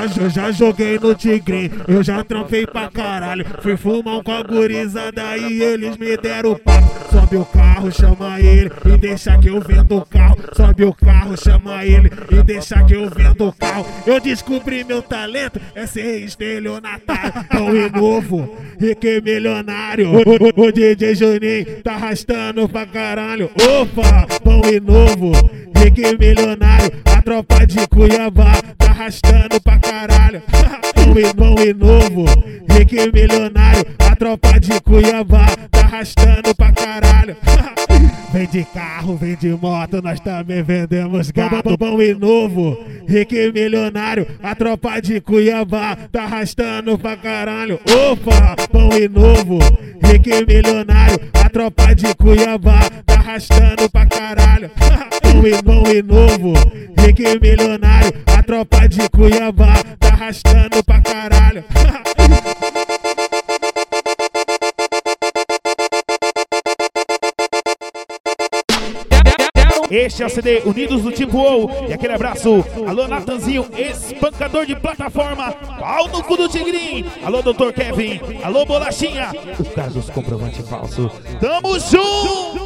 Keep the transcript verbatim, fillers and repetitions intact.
já, já, já joguei no Tigrinho, eu já trampei pra caralho. Fui fumar com a gurizada e eles me deram papo. Sobe o carro, chama ele e deixa que eu vendo o carro. Sobe o carro, chama ele e deixa que eu vendo o carro. Eu descobri meu talento, é ser estelionatário. Pão e novo, rico e milionário. O, o, o D J Juninho tá arrastando pra caralho. Opa, pão e novo, rico e milionário. A tropa de Cuiabá tá arrastando pra caralho. Pão e, pão e novo, rico e milionário. A tropa de Cuiabá tá arrastando pra caralho. Vem de carro, vem de moto, nós também vendemos gato. Pão e novo, rico e milionário. A tropa de Cuiabá tá arrastando pra caralho. Opa, pão e novo, rico e milionário. A tropa de Cuiabá tá arrastando pra caralho. Pão e, pão e novo, rico e milionário. A tropa de Cuiabá tá arrastando pra caralho. Este é o C D Unidos do Tipo O. E aquele abraço. Alô, Natanzinho, espancador de plataforma. Pau no cu do Tigrinho. Alô, doutor Kevin. Alô, Bolachinha. Os caras dos comprovantes falsos. Tamo junto!